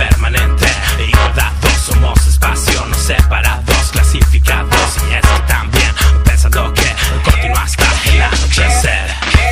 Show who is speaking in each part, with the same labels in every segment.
Speaker 1: permanente. Igualados, somos espacio, no separados, clasificados. Y es que también pensando que continúa hasta el anochecer.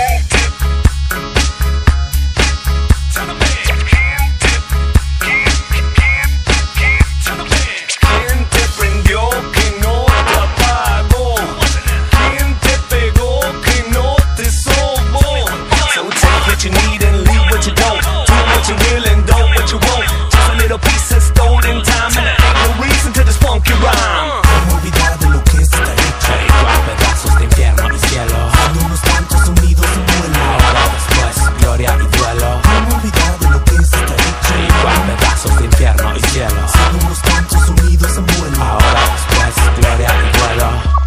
Speaker 2: ¿Quién te prendió que no te apagó? ¿Quién te pegó que no te sobó? So take what you need and leave what you don't. Do what you will and do what you won't. Just a little piece of stolen time, and there ain't no reason to this funky rhyme.
Speaker 3: ¿Cómo olvidar de lo que está hecho?
Speaker 1: Igual pedazos de infierno y cielo.
Speaker 3: Cuando unos tantos unidos en vuelo.
Speaker 1: Ahora después, gloria y duelo.
Speaker 3: ¿Cómo olvidar de lo que está hecho?
Speaker 1: Igual pedazos de infierno y cielo.
Speaker 3: Cuando unos tantos unidos en vuelo.
Speaker 1: Ahora después, gloria y duelo.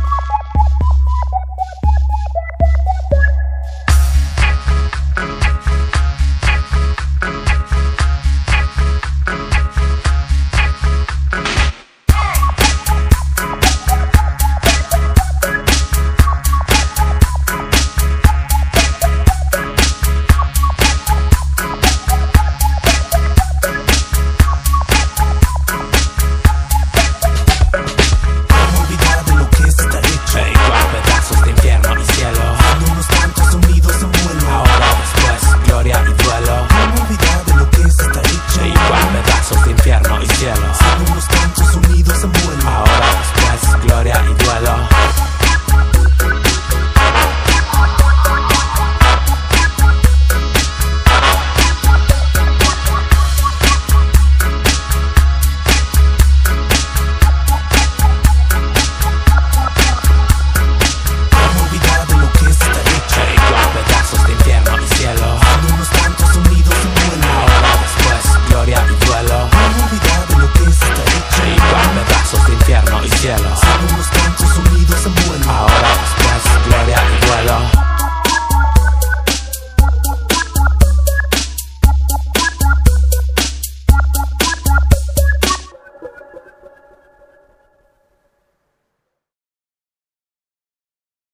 Speaker 3: ¿Cómo olvidar de lo que está hecho?
Speaker 1: Igual pedazos de infierno y cielo.
Speaker 3: Cuando unos tantos unidos en vuelo.
Speaker 1: Ahora después, gloria y duelo.
Speaker 3: ¿Cómo olvidar de lo que está hecho?
Speaker 1: Igual pedazos de infierno y cielo.